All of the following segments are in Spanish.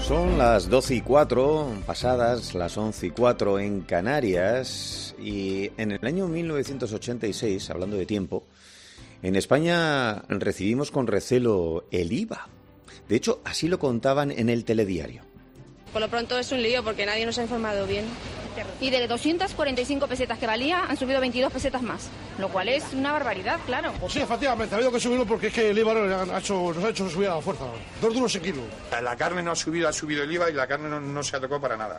Son las 12:04, pasadas las 11:04 en Canarias, y en el año 1986, hablando de tiempo, en España recibimos con recelo el IVA. De hecho, así lo contaban en el telediario. Por lo pronto es un lío porque nadie nos ha informado bien. Y de 245 pesetas que valía, han subido 22 pesetas más, lo cual es una barbaridad, claro. Pues sí, efectivamente, ha habido que subirlo porque es que el IVA nos ha hecho subir a la fuerza. 2 duros el kilo. La carne no ha subido el IVA y la carne no se ha tocado para nada.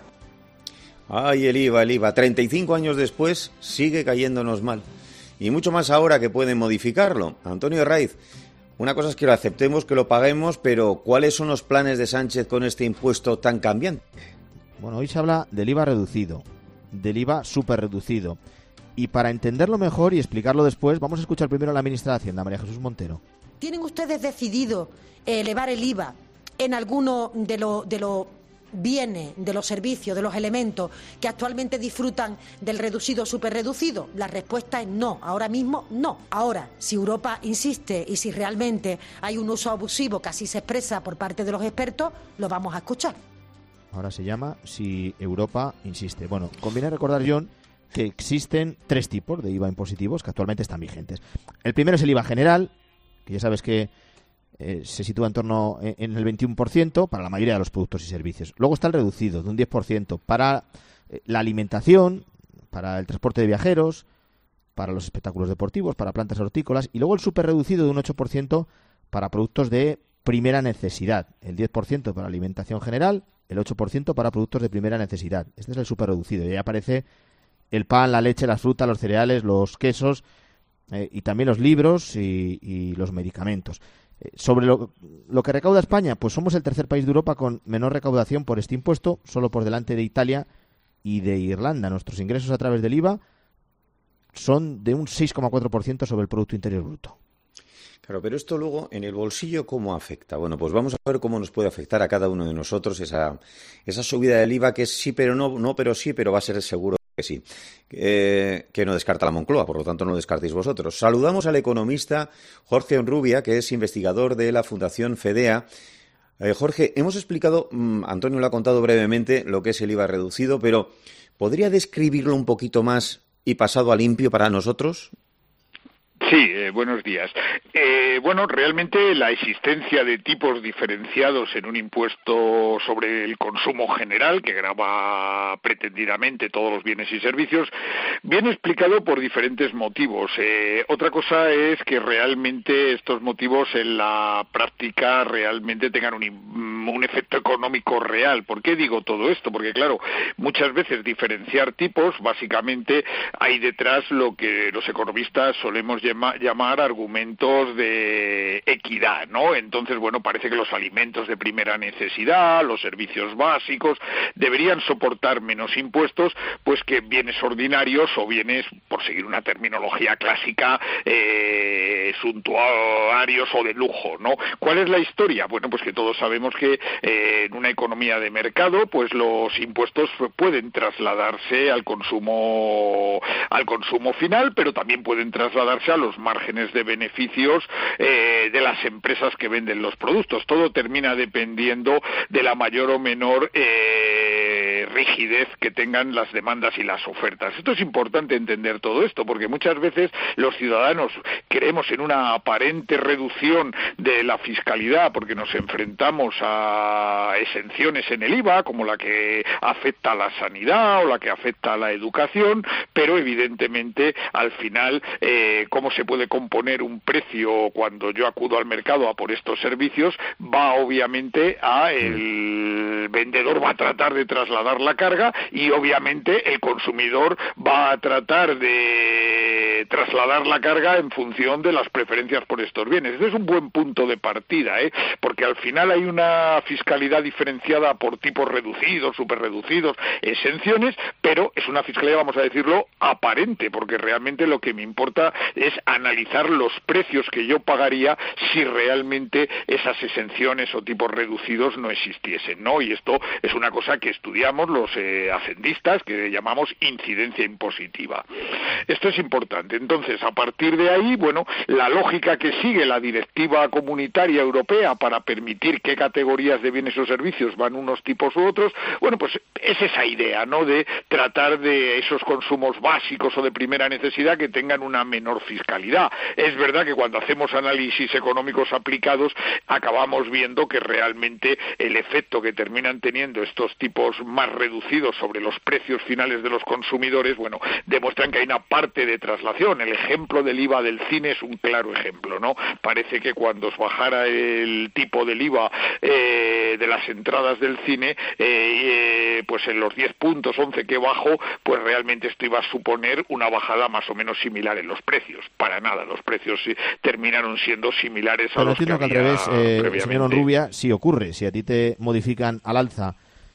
Ay, el IVA. 35 años después sigue cayéndonos mal. Y mucho más ahora que pueden modificarlo. Antonio Herraiz, una cosa es que lo aceptemos, que lo paguemos, pero ¿cuáles son los planes de Sánchez con este impuesto tan cambiante? Bueno, hoy se habla del IVA reducido, del IVA súper reducido. Y para entenderlo mejor y explicarlo después, vamos a escuchar primero a la ministra de Hacienda, María Jesús Montero. ¿Tienen ustedes decidido elevar el IVA en alguno de los bienes, de los servicios, de los elementos que actualmente disfrutan del reducido o superreducido? La respuesta es no, ahora mismo no. Ahora, si Europa insiste y si realmente hay un uso abusivo que así se expresa por parte de los expertos, lo vamos a escuchar. Ahora se llama si Europa insiste. Bueno, conviene recordar, John, que existen 3 tipos de IVA impositivos que actualmente están vigentes. El primero es el IVA general, que ya sabes que se sitúa en torno en el 21% para la mayoría de los productos y servicios. Luego está el reducido, de un 10%, para la alimentación, para el transporte de viajeros, para los espectáculos deportivos, para plantas hortícolas, y luego el superreducido de un 8% para productos de primera necesidad, el 10% para alimentación general, el 8% para productos de primera necesidad. Este es el superreducido, y ahí aparece el pan, la leche, las frutas, los cereales, los quesos, y también los libros y los medicamentos. Sobre lo que recauda España, pues somos el tercer país de Europa con menor recaudación por este impuesto, solo por delante de Italia y de Irlanda. Nuestros ingresos a través del IVA son de un 6,4% sobre el Producto Interior Bruto. Claro, pero esto luego en el bolsillo, ¿cómo afecta? Bueno, pues vamos a ver cómo nos puede afectar a cada uno de nosotros esa subida del IVA, que es sí, pero no, pero sí, pero va a ser seguro que sí, que no descarta la Moncloa, por lo tanto no lo descartéis vosotros. Saludamos al economista Jorge Onrubia, que es investigador de la Fundación FEDEA. Jorge, hemos explicado, Antonio lo ha contado brevemente, lo que es el IVA reducido, pero ¿podría describirlo un poquito más y pasado a limpio para nosotros? Sí, buenos días. Bueno, realmente la existencia de tipos diferenciados en un impuesto sobre el consumo general, que grava pretendidamente todos los bienes y servicios, viene explicado por diferentes motivos. Otra cosa es que realmente estos motivos en la práctica realmente tengan un efecto económico real. ¿Por qué digo todo esto? Porque, claro, muchas veces diferenciar tipos, básicamente hay detrás lo que los economistas solemos llamar argumentos de equidad, ¿no? Entonces, bueno, parece que los alimentos de primera necesidad, los servicios básicos, deberían soportar menos impuestos, pues que bienes ordinarios o bienes, por seguir una terminología clásica, suntuarios o de lujo, ¿no? ¿Cuál es la historia? Bueno, pues que todos sabemos que en una economía de mercado, pues los impuestos pueden trasladarse al consumo final, pero también pueden trasladarse a los márgenes de beneficios de las empresas que venden los productos. Todo termina dependiendo de la mayor o menor rigidez que tengan las demandas y las ofertas. Esto es importante entender todo esto, porque muchas veces los ciudadanos creemos en una aparente reducción de la fiscalidad porque nos enfrentamos a exenciones en el IVA, como la que afecta a la sanidad o la que afecta a la educación, pero evidentemente al final, ¿cómo se puede componer un precio cuando yo acudo al mercado a por estos servicios? Va obviamente el vendedor va a tratar de trasladar la carga y obviamente el consumidor va a tratar de trasladar la carga en función de las preferencias por estos bienes. Este es un buen punto de partida, porque al final hay una fiscalidad diferenciada por tipos reducidos, superreducidos, exenciones, pero es una fiscalidad, vamos a decirlo, aparente, porque realmente lo que me importa es analizar los precios que yo pagaría si realmente esas exenciones o tipos reducidos no existiesen, ¿no? Y esto es una cosa que estudiamos los hacendistas, que llamamos incidencia impositiva. Esto es importante. Entonces, a partir de ahí, bueno, la lógica que sigue la directiva comunitaria europea para permitir qué categorías de bienes o servicios van unos tipos u otros, bueno, pues es esa idea, ¿no?, de tratar de esos consumos básicos o de primera necesidad que tengan una menor fiscalidad. Es verdad que cuando hacemos análisis económicos aplicados acabamos viendo que realmente el efecto que terminan teniendo estos tipos más reducidos sobre los precios finales de los consumidores, bueno, demuestran que hay una parte de traslación. El ejemplo del IVA del cine es un claro ejemplo, ¿no? Parece que cuando os bajara el tipo del IVA de las entradas del cine, pues en los 10 puntos, 11 que bajó, pues realmente esto iba a suponer una bajada más o menos similar en los precios. Para nada, los precios terminaron siendo similares a los que había previamente. Pero entiendo que al revés, señor Onrubia, si ocurre, si a ti te modifican al alza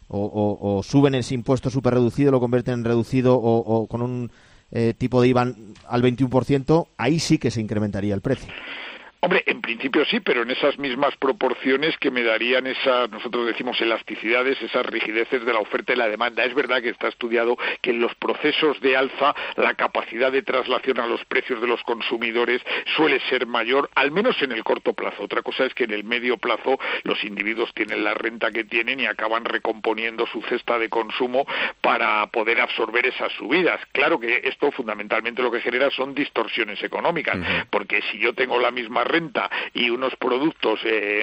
o suben ese impuesto súper reducido, lo convierten en reducido o con un tipo de IVA al 21%, ahí sí que se incrementaría el precio. Hombre, en principio sí, pero en esas mismas proporciones que me darían esas, nosotros decimos elasticidades, esas rigideces de la oferta y la demanda. Es verdad que está estudiado que en los procesos de alza la capacidad de traslación a los precios de los consumidores suele ser mayor, al menos en el corto plazo. Otra cosa es que en el medio plazo los individuos tienen la renta que tienen y acaban recomponiendo su cesta de consumo para poder absorber esas subidas. Claro que esto fundamentalmente lo que genera son distorsiones económicas, porque si yo tengo la misma renta y unos productos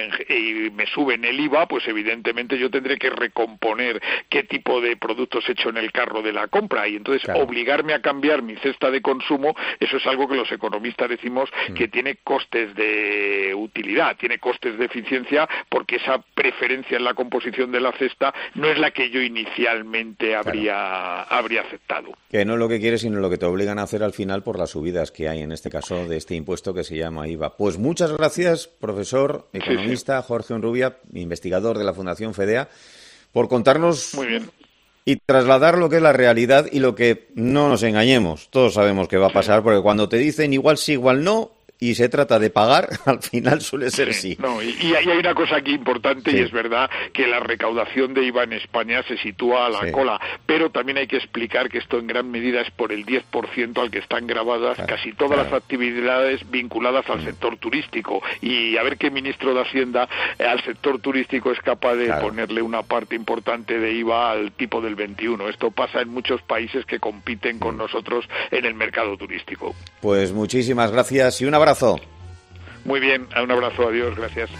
y me suben el IVA, pues evidentemente yo tendré que recomponer qué tipo de productos he hecho en el carro de la compra, y entonces obligarme a cambiar mi cesta de consumo, eso es algo que los economistas decimos que tiene costes de utilidad, tiene costes de eficiencia, porque esa preferencia en la composición de la cesta no es la que yo inicialmente habría aceptado. Que no es lo que quieres, sino lo que te obligan a hacer al final por las subidas que hay, en este caso, de este impuesto que se llama IVA. Pues muchas gracias, profesor, economista, Jorge Onrubia, investigador de la Fundación FEDEA, por contarnos y trasladar lo que es la realidad y lo que no nos engañemos. Todos sabemos que va a pasar, porque cuando te dicen igual sí, igual no, y se trata de pagar, al final suele ser sí. No, y hay una cosa aquí importante, y es verdad que la recaudación de IVA en España se sitúa a la cola, pero también hay que explicar que esto en gran medida es por el 10% al que están grabadas casi todas las actividades vinculadas al sector turístico, y a ver qué ministro de Hacienda al sector turístico es capaz de ponerle una parte importante de IVA al tipo del 21. Esto pasa en muchos países que compiten con nosotros en el mercado turístico. Pues muchísimas gracias y un abrazo. Muy bien, un abrazo, adiós, gracias.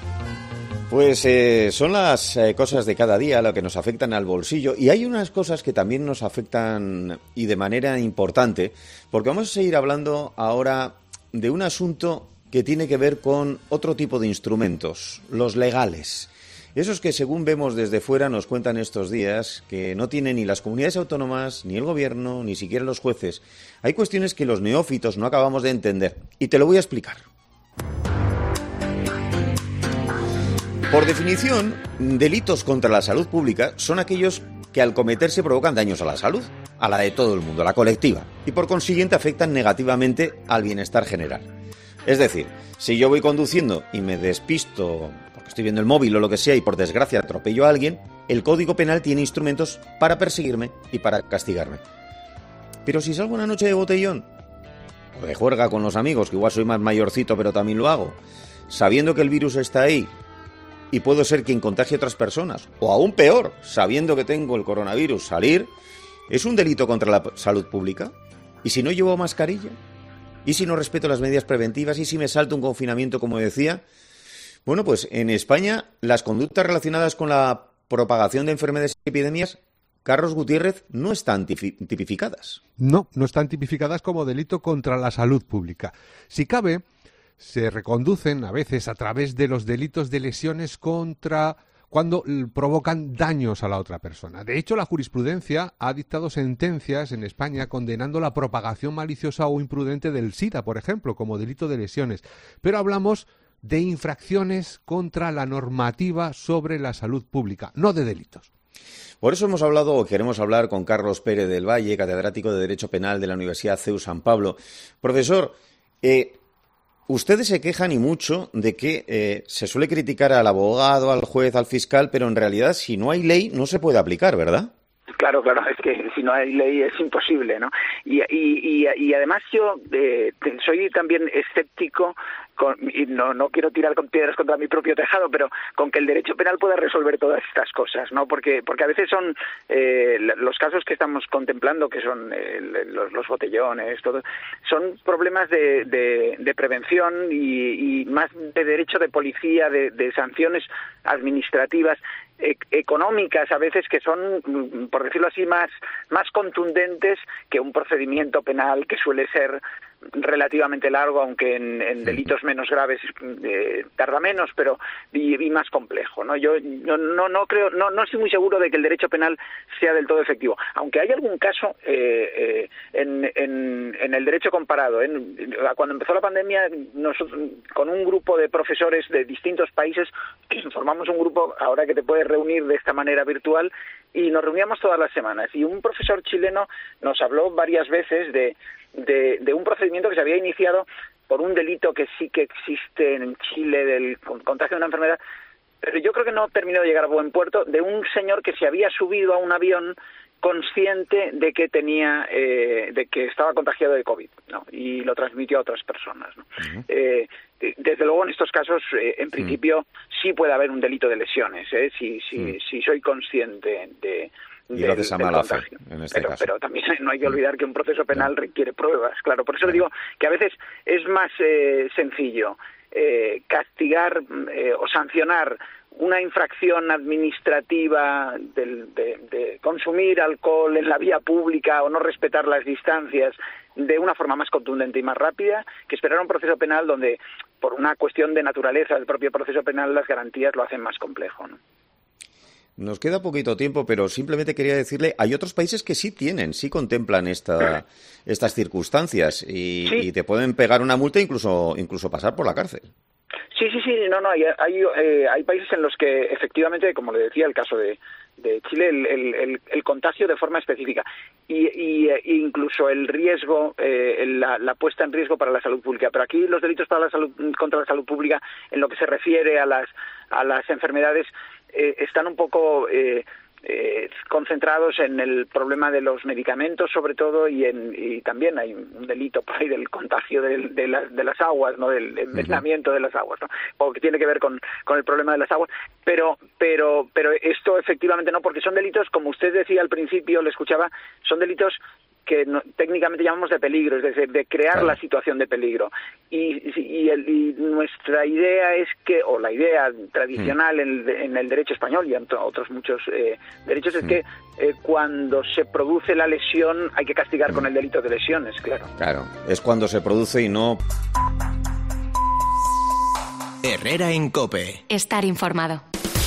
Pues son las cosas de cada día lo que nos afectan al bolsillo, y hay unas cosas que también nos afectan y de manera importante, porque vamos a seguir hablando ahora de un asunto que tiene que ver con otro tipo de instrumentos, los legales. Esos que, según vemos desde fuera, nos cuentan estos días que no tienen ni las comunidades autónomas, ni el gobierno, ni siquiera los jueces. Hay cuestiones que los neófitos no acabamos de entender, y te lo voy a explicar. Por definición, delitos contra la salud pública son aquellos que al cometerse provocan daños a la salud, a la de todo el mundo, la colectiva, y por consiguiente afectan negativamente al bienestar general. Es decir, si yo voy conduciendo y me despisto porque estoy viendo el móvil o lo que sea y por desgracia atropello a alguien, el Código Penal tiene instrumentos para perseguirme y para castigarme. Pero si salgo una noche de botellón o de juerga con los amigos, que igual soy más mayorcito pero también lo hago, sabiendo que el virus está ahí y puedo ser quien contagie a otras personas, o aún peor, sabiendo que tengo el coronavirus, salir, ¿es un delito contra la salud pública? ¿Y si no llevo mascarilla? ¿Y si no respeto las medidas preventivas? ¿Y si me salto un confinamiento, como decía? Bueno, pues en España las conductas relacionadas con la propagación de enfermedades y epidemias, Carlos Gutiérrez, no están tipificadas. No están tipificadas como delito contra la salud pública. Si cabe, se reconducen a veces a través de los delitos de lesiones contra cuando provocan daños a la otra persona. De hecho, la jurisprudencia ha dictado sentencias en España condenando la propagación maliciosa o imprudente del SIDA, por ejemplo, como delito de lesiones. Pero hablamos de infracciones contra la normativa sobre la salud pública, no de delitos. Por eso hemos hablado, o queremos hablar, con Carlos Pérez del Valle, catedrático de Derecho Penal de la Universidad CEU San Pablo. Profesor, ustedes se quejan y mucho de que se suele criticar al abogado, al juez, al fiscal, pero en realidad si no hay ley no se puede aplicar, ¿verdad? Claro, es que si no hay ley es imposible, ¿no? Y además yo soy también escéptico y no quiero tirar con piedras contra mi propio tejado, pero con que el derecho penal pueda resolver todas estas cosas, ¿no? Porque a veces son los casos que estamos contemplando, que son los botellones, todo, son problemas de prevención y más de derecho de policía, de sanciones administrativas, económicas a veces, que son, por decirlo así, más contundentes que un procedimiento penal que suele ser relativamente largo, aunque en delitos menos graves tarda menos, pero y más complejo, ¿no? Yo no creo, no estoy muy seguro de que el derecho penal sea del todo efectivo, aunque hay algún caso en el derecho comparado. Cuando empezó la pandemia, nosotros con un grupo de profesores de distintos países formamos un grupo ahora que te puedes reunir de esta manera virtual, y nos reuníamos todas las semanas, y un profesor chileno nos habló varias veces de un procedimiento que se había iniciado por un delito que sí que existe en Chile, del contagio de una enfermedad, pero yo creo que no terminó de llegar a buen puerto, de un señor que se había subido a un avión consciente de que de que estaba contagiado de COVID, ¿no? Y lo transmitió a otras personas, ¿no? Uh-huh. Desde luego, en estos casos, en principio, sí puede haber un delito de lesiones, si soy consciente y lo haces a mala fe, en este caso. Pero también no hay que olvidar que un proceso penal requiere pruebas, claro. Por eso le digo que a veces es más sencillo castigar o sancionar una infracción administrativa de consumir alcohol en la vía pública o no respetar las distancias de una forma más contundente y más rápida, que esperar un proceso penal donde, por una cuestión de naturaleza del propio proceso penal, las garantías lo hacen más complejo, ¿no? Nos queda poquito tiempo, pero simplemente quería decirle, hay otros países que sí contemplan estas circunstancias y te pueden pegar una multa e incluso pasar por la cárcel. Sí, hay países en los que efectivamente, como le decía, el caso de Chile, el contagio de forma específica y incluso el riesgo, la puesta en riesgo para la salud pública. Pero aquí los delitos contra la salud pública, en lo que se refiere a las enfermedades, están un poco concentrados en el problema de los medicamentos, sobre todo, y también hay un delito por ahí del contagio de las aguas, ¿no? Del envenenamiento de las aguas, ¿no? O que tiene que ver con el problema de las aguas, pero esto efectivamente no, porque son delitos, como usted decía al principio, le escuchaba, son delitos que técnicamente llamamos de peligro, es decir, de crear la situación de peligro. Y nuestra idea es que, o la idea tradicional en el derecho español y en otros muchos derechos, es que cuando se produce la lesión hay que castigar con el delito de lesiones, claro. Claro, es cuando se produce y no... Herrera en COPE. Estar informado.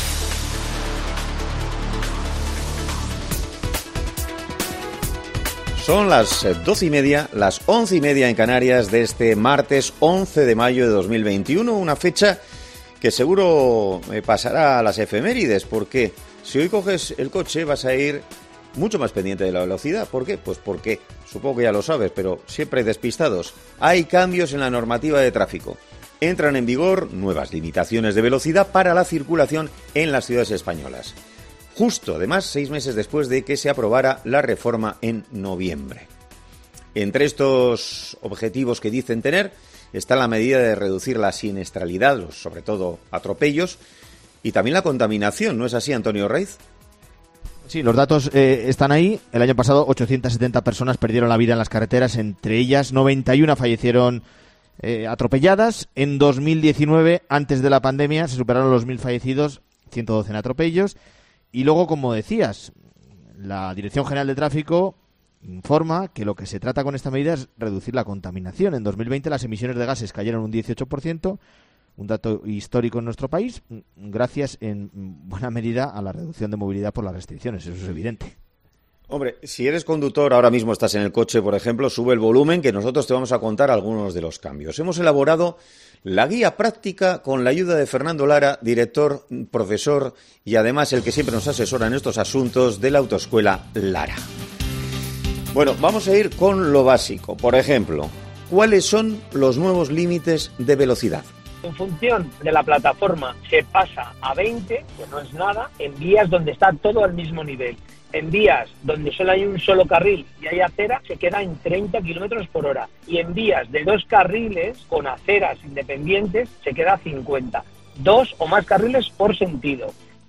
Son las 12:30, las 11:30 en Canarias de este martes 11 de mayo de 2021, una fecha que seguro pasará a las efemérides, porque si hoy coges el coche vas a ir mucho más pendiente de la velocidad. ¿Por qué? Pues porque, supongo que ya lo sabes, pero siempre despistados, hay cambios en la normativa de tráfico. Entran en vigor nuevas limitaciones de velocidad para la circulación en las ciudades españolas. Justo, además, 6 meses después de que se aprobara la reforma en noviembre. Entre estos objetivos que dicen tener está la medida de reducir la siniestralidad, sobre todo atropellos, y también la contaminación, ¿no es así, Antonio Reiz? Sí, los datos están ahí. El año pasado 870 personas perdieron la vida en las carreteras, entre ellas 91 fallecieron atropelladas. En 2019, antes de la pandemia, se superaron los 1.000 fallecidos, 112 en atropellos. Y luego, como decías, la Dirección General de Tráfico informa que lo que se trata con esta medida es reducir la contaminación. En 2020 las emisiones de gases cayeron un 18%, un dato histórico en nuestro país, gracias en buena medida a la reducción de movilidad por las restricciones, eso es evidente. Hombre, si eres conductor, ahora mismo estás en el coche, por ejemplo, sube el volumen, que nosotros te vamos a contar algunos de los cambios. Hemos elaborado la guía práctica con la ayuda de Fernando Lara, director, profesor y además el que siempre nos asesora en estos asuntos de la autoescuela Lara. Bueno, vamos a ir con lo básico. Por ejemplo, ¿cuáles son los nuevos límites de velocidad? En función de la plataforma se pasa a 20, que no es nada, en vías donde está todo al mismo nivel. En vías donde solo hay un solo carril y hay acera, se queda en 30 kilómetros por hora. Y en vías de 2 carriles, con aceras independientes, se queda a 50. 2 o más carriles por sentido.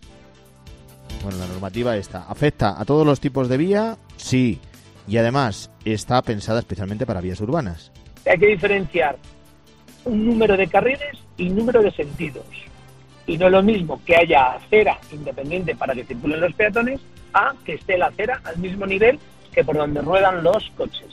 Bueno, la normativa esta afecta a todos los tipos de vía, sí. Y además está pensada especialmente para vías urbanas. Hay que diferenciar un número de carriles y número de sentidos. Y no es lo mismo que haya acera independiente para que circulen los peatones a que esté la acera al mismo nivel que por donde ruedan los coches.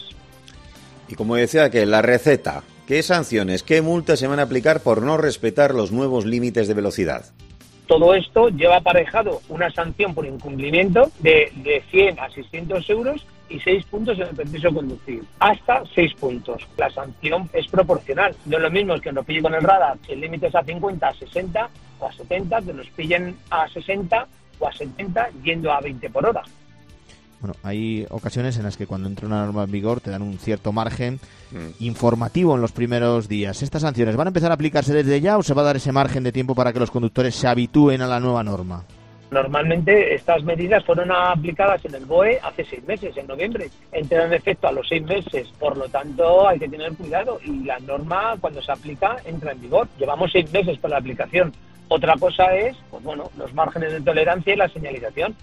Y como decía, que la receta, ¿qué sanciones, qué multas se van a aplicar por no respetar los nuevos límites de velocidad? Todo esto lleva aparejado una sanción por incumplimiento de 100 a 600 euros y 6 puntos en el permiso de conducir. Hasta 6 puntos. La sanción es proporcional. No es lo mismo que nos pillen con el radar, si el límite es a 50, a 60 o a 70, que nos pillen a 60 o a 70 yendo a 20 por hora. Bueno, hay ocasiones en las que cuando entra una norma en vigor te dan un cierto margen informativo en los primeros días. ¿Estas sanciones van a empezar a aplicarse desde ya o se va a dar ese margen de tiempo para que los conductores se habitúen a la nueva norma? Normalmente estas medidas fueron aplicadas en el BOE hace 6 meses, en noviembre. Entran en efecto a los 6 meses, por lo tanto hay que tener cuidado y la norma cuando se aplica entra en vigor. Llevamos 6 meses para la aplicación. Otra cosa es, pues bueno, los márgenes de tolerancia y la señalización.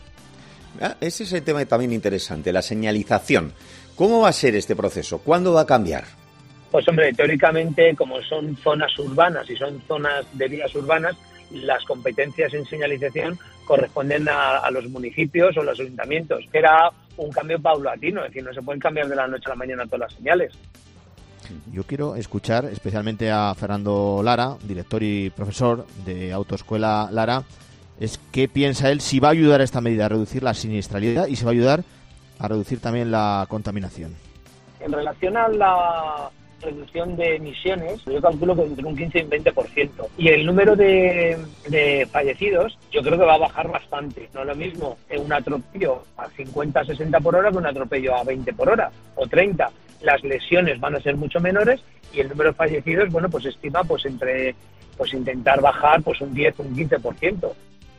Ese es el tema también interesante, la señalización. ¿Cómo va a ser este proceso? ¿Cuándo va a cambiar? Pues hombre, teóricamente, como son zonas urbanas y son zonas de vías urbanas, las competencias en señalización corresponden a los municipios o los ayuntamientos. Era un cambio paulatino, es decir, no se pueden cambiar de la noche a la mañana todas las señales. Yo quiero escuchar especialmente a Fernando Lara, director y profesor de Autoescuela Lara, es qué piensa él, si va a ayudar esta medida a reducir la siniestralidad y si va a ayudar a reducir también la contaminación. En relación a la reducción de emisiones, yo calculo que entre un 15 y un 20%. Y el número de fallecidos, yo creo que va a bajar bastante. No es lo mismo un atropello a 50, 60 por hora que un atropello a 20 por hora o 30. Las lesiones van a ser mucho menores y el número de fallecidos, bueno, pues estima pues entre pues intentar bajar pues un 10, un 15%.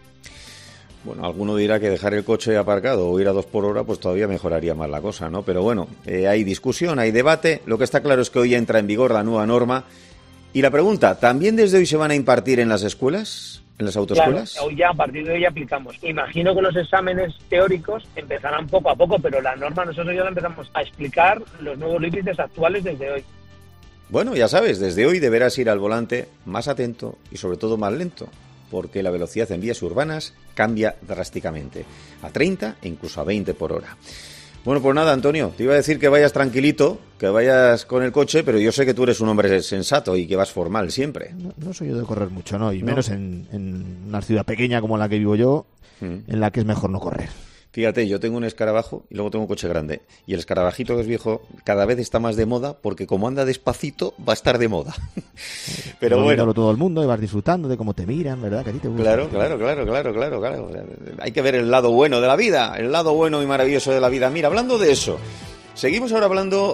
Bueno, alguno dirá que dejar el coche aparcado o ir a 2 por hora pues todavía mejoraría más la cosa, ¿no? Pero bueno, hay discusión, hay debate. Lo que está claro es que hoy entra en vigor la nueva norma. Y la pregunta, ¿también desde hoy se van a impartir en las escuelas, en las autoescuelas? Claro, hoy ya, a partir de hoy aplicamos. Imagino que los exámenes teóricos empezarán poco a poco, pero la norma nosotros ya la empezamos a explicar los nuevos límites actuales desde hoy. Bueno, ya sabes, desde hoy deberás ir al volante más atento y sobre todo más lento, porque la velocidad en vías urbanas cambia drásticamente, a 30 e incluso a 20 por hora. Bueno, pues nada, Antonio, te iba a decir que vayas tranquilito, que vayas con el coche, pero yo sé que tú eres un hombre sensato y que vas formal siempre. No soy yo de correr mucho, ¿no? Y menos en una ciudad pequeña como la que vivo yo, en la que es mejor no correr. Fíjate, yo tengo un escarabajo y luego tengo un coche grande. Y el escarabajito, que es viejo, cada vez está más de moda porque como anda despacito, va a estar de moda. Pero bueno. Todo el mundo y vas disfrutando de cómo te miran, ¿verdad? Que a ti te gusta. Claro. Hay que ver el lado bueno de la vida, el lado bueno y maravilloso de la vida. Mira, hablando de eso, seguimos ahora hablando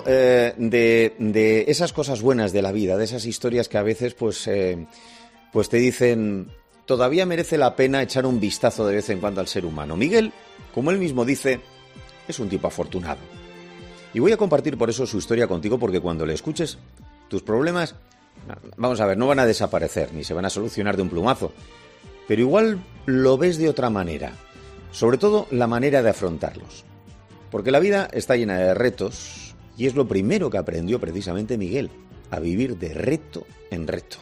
de esas cosas buenas de la vida, de esas historias que a veces pues te dicen, todavía merece la pena echar un vistazo de vez en cuando al ser humano. Miguel, como él mismo dice, es un tipo afortunado. Y voy a compartir por eso su historia contigo, porque cuando le escuches, tus problemas, vamos a ver, no van a desaparecer, ni se van a solucionar de un plumazo. Pero igual lo ves de otra manera. Sobre todo la manera de afrontarlos. Porque la vida está llena de retos, y es lo primero que aprendió precisamente Miguel, a vivir de reto en reto.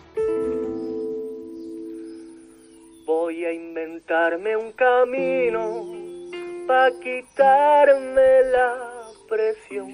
Voy a inventarme un camino pa' quitarme la presión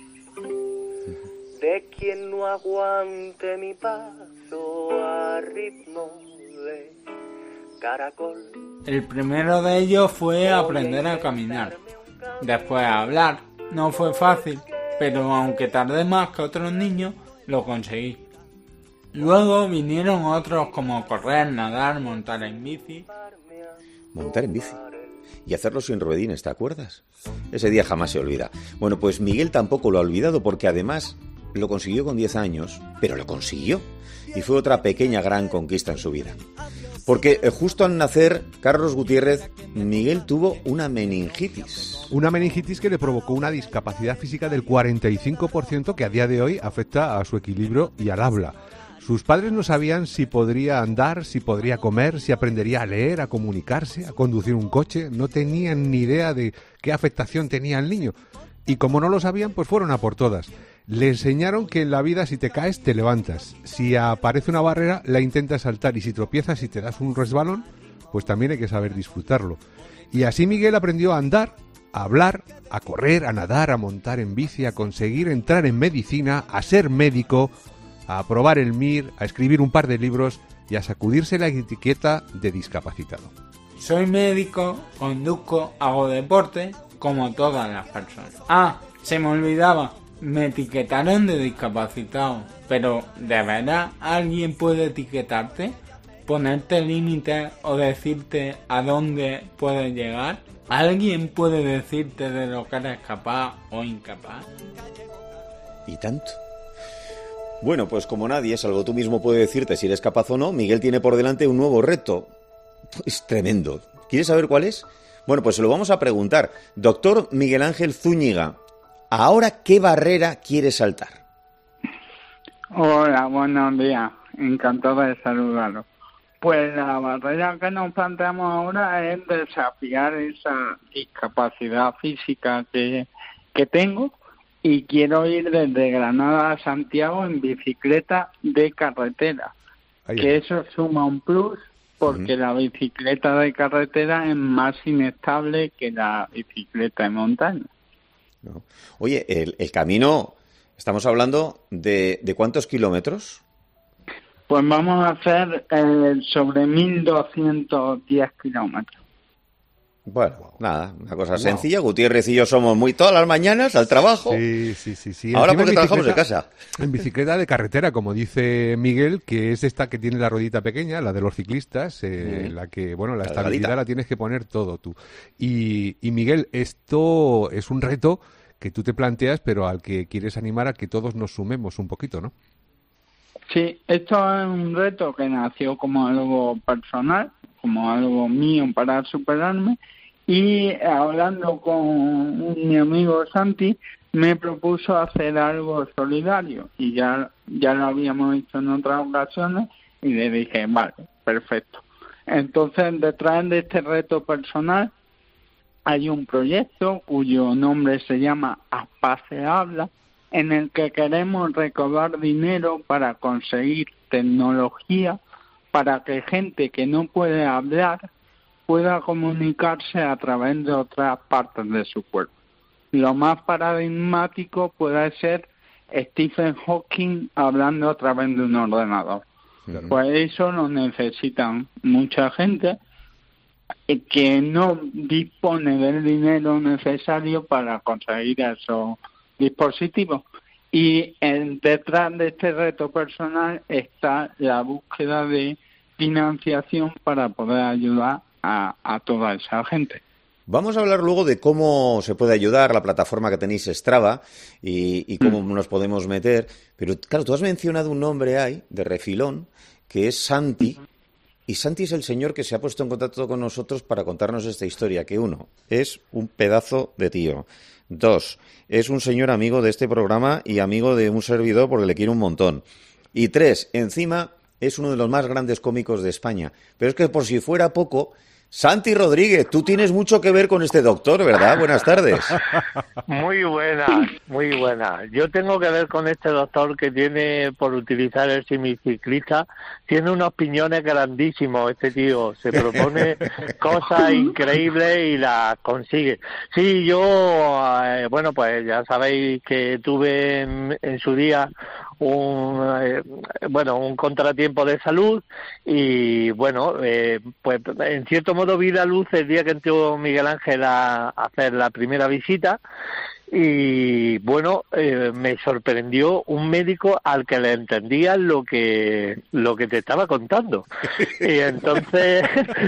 de quien no aguante mi paso a ritmo de caracol. El primero de ellos fue aprender a caminar, después a hablar. No fue fácil, pero aunque tardé más que otros niños, lo conseguí. Luego vinieron otros como correr, nadar, montar en bici. Montar en bici. Y hacerlo sin ruedines, ¿te acuerdas? Ese día jamás se olvida. Bueno, pues Miguel tampoco lo ha olvidado, porque además lo consiguió con 10 años, pero lo consiguió. Y fue otra pequeña gran conquista en su vida. Porque justo al nacer, Carlos Gutiérrez, Miguel tuvo una meningitis. Una meningitis que le provocó una discapacidad física del 45% que a día de hoy afecta a su equilibrio y al habla. Sus padres no sabían si podría andar, si podría comer, si aprendería a leer, a comunicarse, a conducir un coche. No tenían ni idea de qué afectación tenía el niño. Y como no lo sabían, pues fueron a por todas. Le enseñaron que en la vida si te caes, te levantas. Si aparece una barrera, la intentas saltar. Y si tropiezas y te das un resbalón, pues también hay que saber disfrutarlo. Y así Miguel aprendió a andar, a hablar, a correr, a nadar, a montar en bici, a conseguir entrar en medicina, a ser médico, a aprobar el MIR, a escribir un par de libros y a sacudirse la etiqueta de discapacitado. Soy médico, conduzco, hago deporte, como todas las personas. Ah, se me olvidaba, me etiquetaron de discapacitado. Pero, ¿de verdad alguien puede etiquetarte? ¿Ponerte límites o decirte a dónde puedes llegar? ¿Alguien puede decirte de lo que eres capaz o incapaz? ¿Y tanto? Bueno, pues como nadie, salvo tú mismo, puede decirte si eres capaz o no, Miguel tiene por delante un nuevo reto. Es tremendo. ¿Quieres saber cuál es? Bueno, pues se lo vamos a preguntar. Doctor Miguel Ángel Zúñiga, ¿ahora qué barrera quieres saltar? Hola, buenos días. Encantado de saludaros. Pues la barrera que nos planteamos ahora es desafiar esa discapacidad física que tengo. Y quiero ir desde Granada a Santiago en bicicleta de carretera, que eso suma un plus porque la bicicleta de carretera es más inestable que la bicicleta de montaña. No. Oye, el camino, estamos hablando de ¿cuántos kilómetros? Pues vamos a hacer sobre 1.210 kilómetros. Bueno, nada, una cosa sencilla. Gutiérrez y yo somos muy todas las mañanas al trabajo. Sí. Ahora porque trabajamos de casa. En bicicleta de carretera, como dice Miguel, que es esta que tiene la ruedita pequeña, la de los ciclistas, la que, bueno, la estabilidad la tienes que poner todo tú. Y Miguel, esto es un reto que tú te planteas, pero al que quieres animar a que todos nos sumemos un poquito, ¿no? Sí, esto es un reto que nació como algo personal, como algo mío para superarme. Y hablando con mi amigo Santi, me propuso hacer algo solidario. Y ya lo habíamos hecho en otras ocasiones y le dije, vale, perfecto. Entonces, detrás de este reto personal hay un proyecto cuyo nombre se llama Aspa se habla, en el que queremos recaudar dinero para conseguir tecnología para que gente que no puede hablar pueda comunicarse a través de otras partes de su cuerpo. Lo más paradigmático puede ser Stephen Hawking hablando a través de un ordenador. Claro. Pues eso lo necesitan mucha gente que no dispone del dinero necesario para conseguir esos dispositivos. Y detrás de este reto personal está la búsqueda de financiación para poder ayudar a toda esa gente. Vamos a hablar luego de cómo se puede ayudar, la plataforma que tenéis Strava y cómo nos podemos meter. Pero claro, tú has mencionado un nombre ahí, de refilón, que es Santi. Y Santi es el señor que se ha puesto en contacto con nosotros para contarnos esta historia, que uno, es un pedazo de tío. Dos, es un señor amigo de este programa y amigo de un servidor porque le quiero un montón. Y tres, encima, es uno de los más grandes cómicos de España. Pero es que por si fuera poco, Santi Rodríguez, tú tienes mucho que ver con este doctor, ¿verdad? Buenas tardes. Muy buenas. Yo tengo que ver con este doctor que tiene, por utilizar el semiciclista, tiene unos piñones grandísimos este tío. Se propone cosas increíbles y las consigue. Sí, yo, bueno, pues ya sabéis que tuve en su día un contratiempo de salud y bueno, pues en cierto modo vi la luz el día que entró Miguel Ángel a hacer la primera visita Y bueno, me sorprendió un médico al que le entendía lo que te estaba contando. Y entonces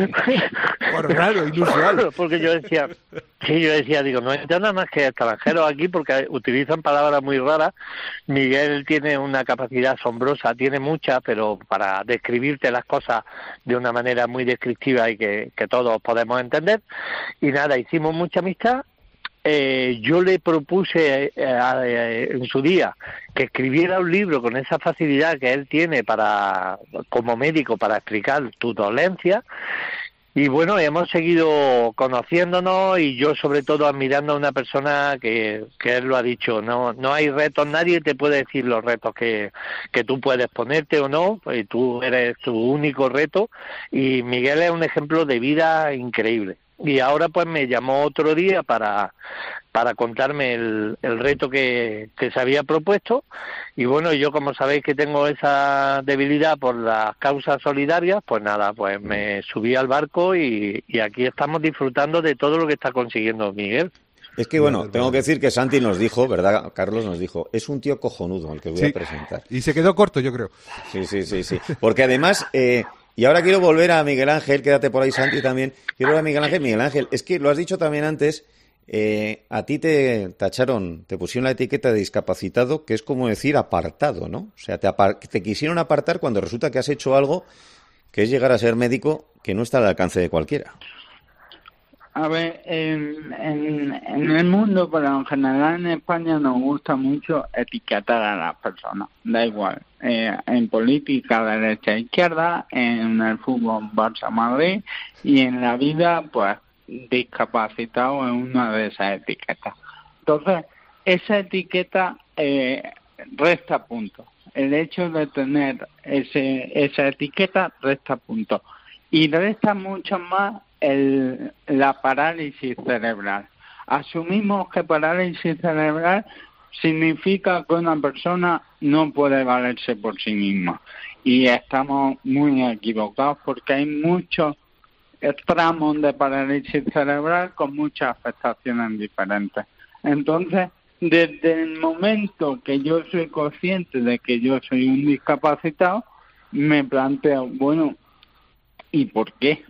por raro, inusual, porque yo decía, digo, no entiendo nada más que extranjeros aquí porque utilizan palabras muy raras. Miguel tiene una capacidad asombrosa, tiene mucha, pero para describirte las cosas de una manera muy descriptiva y que todos podemos entender. Y nada, hicimos mucha amistad. Yo le propuse en su día que escribiera un libro con esa facilidad que él tiene como médico para explicar tu dolencia. Y bueno, hemos seguido conociéndonos y yo sobre todo admirando a una persona que él lo ha dicho, no hay retos, nadie te puede decir los retos que tú puedes ponerte o no, y tú eres tu único reto, y Miguel es un ejemplo de vida increíble. Y ahora pues me llamó otro día para contarme el reto que se había propuesto, y bueno, yo como sabéis que tengo esa debilidad por las causas solidarias, pues nada, pues me subí al barco y aquí estamos disfrutando de todo lo que está consiguiendo Miguel. Es que bueno, tengo que decir que Santi nos dijo, ¿verdad? Carlos nos dijo, es un tío cojonudo el que voy a presentar. Y se quedó corto, yo creo. Sí. Porque además... Y ahora quiero volver a Miguel Ángel, quédate por ahí, Santi, también. Quiero volver a Miguel Ángel. Miguel Ángel, es que lo has dicho también antes, a ti te tacharon, te pusieron la etiqueta de discapacitado, que es como decir apartado, ¿no? O sea, te quisieron apartar cuando resulta que has hecho algo que es llegar a ser médico, que no está al alcance de cualquiera. A ver, en el mundo, pero en general en España nos gusta mucho etiquetar a las personas, da igual, en política derecha e izquierda, en el fútbol Barça-Madrid y en la vida, pues, discapacitado es una de esas etiquetas. Entonces, esa etiqueta resta puntos. El hecho de tener esa etiqueta resta puntos. Y resta mucho más la parálisis cerebral. Asumimos que parálisis cerebral significa que una persona no puede valerse por sí misma. Y estamos muy equivocados porque hay muchos tramos de parálisis cerebral con muchas afectaciones diferentes. Entonces, desde el momento que yo soy consciente de que yo soy un discapacitado, me planteo, bueno, ¿y por qué?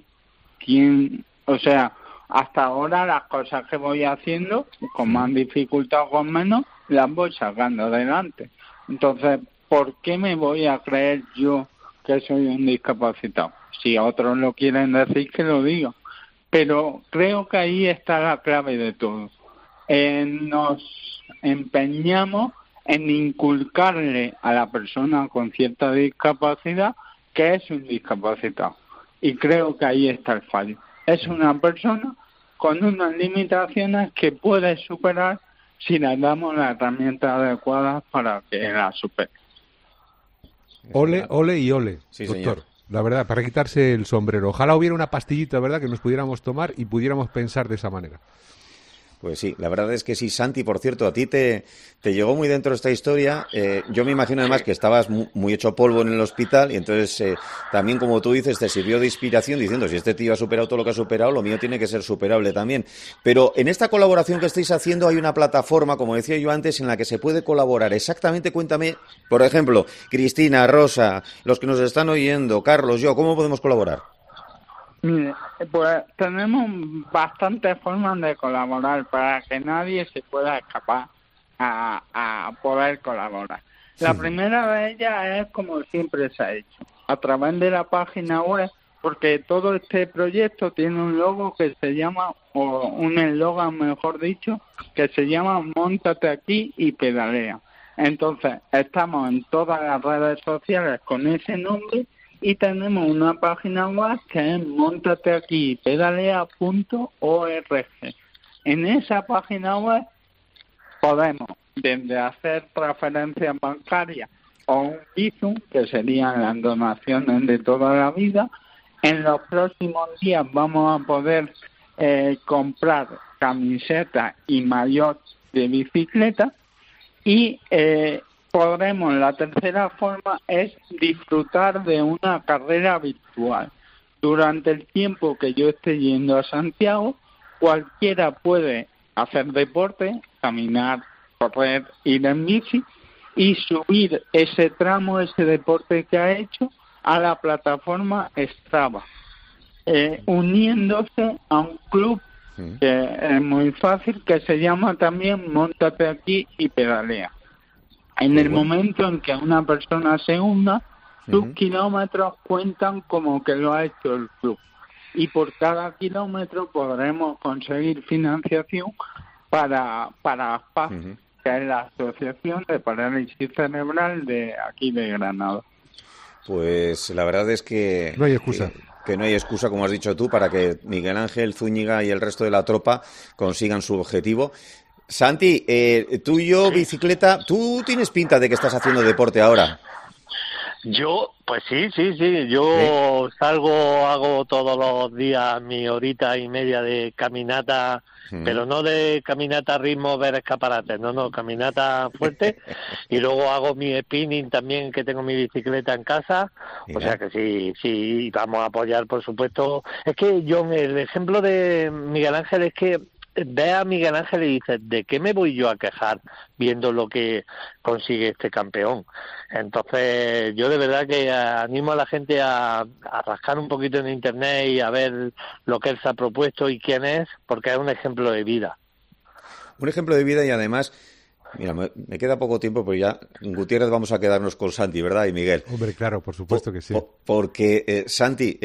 O sea, hasta ahora las cosas que voy haciendo, con más dificultad o con menos, las voy sacando adelante. Entonces, ¿por qué me voy a creer yo que soy un discapacitado? Si otros lo quieren decir, que lo digan. Pero creo que ahí está la clave de todo. Nos empeñamos en inculcarle a la persona con cierta discapacidad que es un discapacitado. Y creo que ahí está el fallo. Es una persona con unas limitaciones que puede superar si le damos las herramientas adecuadas para que la supere. Ole, ole y ole, sí, doctor. Señor. La verdad, para quitarse el sombrero. Ojalá hubiera una pastillita, ¿verdad?, que nos pudiéramos tomar y pudiéramos pensar de esa manera. Pues sí, la verdad es que sí. Santi, por cierto, a ti te llegó muy dentro esta historia. Yo me imagino además que estabas muy hecho polvo en el hospital y entonces también, como tú dices, te sirvió de inspiración diciendo, si este tío ha superado todo lo que ha superado, lo mío tiene que ser superable también. Pero en esta colaboración que estáis haciendo hay una plataforma, como decía yo antes, en la que se puede colaborar. Exactamente, cuéntame, por ejemplo, Cristina, Rosa, los que nos están oyendo, Carlos, yo, ¿cómo podemos colaborar? Mire, pues tenemos bastantes formas de colaborar para que nadie se pueda escapar a poder colaborar. La primera de ellas es como siempre se ha hecho, a través de la página web, porque todo este proyecto tiene un logo que se llama, o un eslogan mejor dicho, que se llama Móntate aquí y pedalea. Entonces, estamos en todas las redes sociales con ese nombre. Y tenemos una página web que es montateaquipedalea.org. En esa página web podemos desde hacer transferencias bancarias o un Bizum, que serían las donaciones de toda la vida. En los próximos días vamos a poder comprar camisetas y maillot de bicicleta y la tercera forma es disfrutar de una carrera virtual. Durante el tiempo que yo esté yendo a Santiago, cualquiera puede hacer deporte, caminar, correr, ir en bici y subir ese tramo, ese deporte que ha hecho a la plataforma Strava, uniéndose a un club que es muy fácil, que se llama también Móntate Aquí y Pedalea. En el momento en que una persona se hunda, sus kilómetros cuentan como que lo ha hecho el club. Y por cada kilómetro podremos conseguir financiación para ASPAC, que es la Asociación de Parálisis Cerebral de aquí de Granada. Pues la verdad es que no hay excusa. Que no hay excusa, como has dicho tú, para que Miguel Ángel Zúñiga y el resto de la tropa consigan su objetivo. Santi, tú y yo, bicicleta, tú tienes pinta de que estás haciendo deporte ahora. Yo, pues sí, yo salgo, hago todos los días mi horita y media de caminata, pero no de caminata a ritmo ver escaparates, no, caminata fuerte, y luego hago mi spinning también, que tengo mi bicicleta en casa. Mira. O sea que sí, vamos a apoyar, por supuesto. Es que, John, el ejemplo de Miguel Ángel es que ve a Miguel Ángel y dices, ¿de qué me voy yo a quejar viendo lo que consigue este campeón? Entonces, yo de verdad que animo a la gente a rascar un poquito en internet y a ver lo que él se ha propuesto y quién es, porque es un ejemplo de vida. Un ejemplo de vida y además, mira, me queda poco tiempo, pero ya en Gutiérrez vamos a quedarnos con Santi, ¿verdad? Y Miguel. Hombre, claro, por supuesto que sí. Porque, Santi,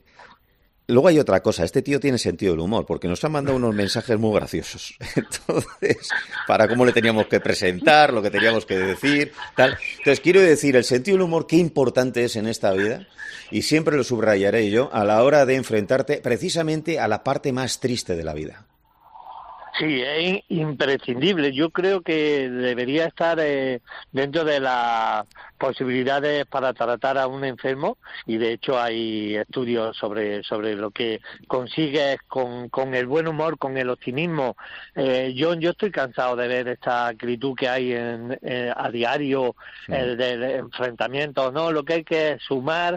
luego hay otra cosa, este tío tiene sentido del humor, porque nos ha mandado unos mensajes muy graciosos. Entonces, para cómo le teníamos que presentar, lo que teníamos que decir, tal. Entonces, quiero decir, el sentido del humor, qué importante es en esta vida, y siempre lo subrayaré yo, a la hora de enfrentarte precisamente a la parte más triste de la vida. Sí, es imprescindible. Yo creo que debería estar dentro de las posibilidades para tratar a un enfermo, y de hecho hay estudios sobre lo que consigues con el buen humor, con el optimismo. Yo estoy cansado de ver esta acritud que hay a diario, de enfrentamientos, ¿no? Lo que hay que sumar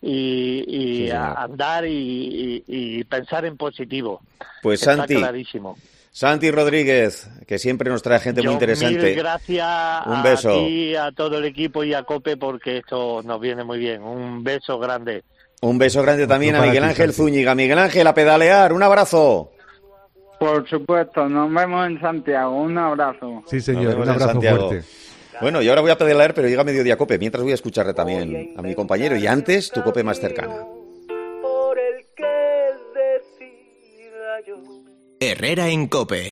y andar y pensar en pensar Pues está Santi, clarísimo. Santi Rodríguez, que siempre nos trae gente muy interesante. Mil gracias un beso. A ti, a todo el equipo y a COPE, porque esto nos viene muy bien. Un beso grande. Un beso grande también a Miguel Ángel Zúñiga. Miguel Ángel, a pedalear. Un abrazo. Por supuesto, nos vemos en Santiago. Un abrazo. Sí, señor, un abrazo fuerte. Bueno, y ahora voy a pedalear, pero llega Mediodía COPE. Mientras voy a escucharle también a mi compañero. Y antes, tu COPE más cercana. Herrera en COPE.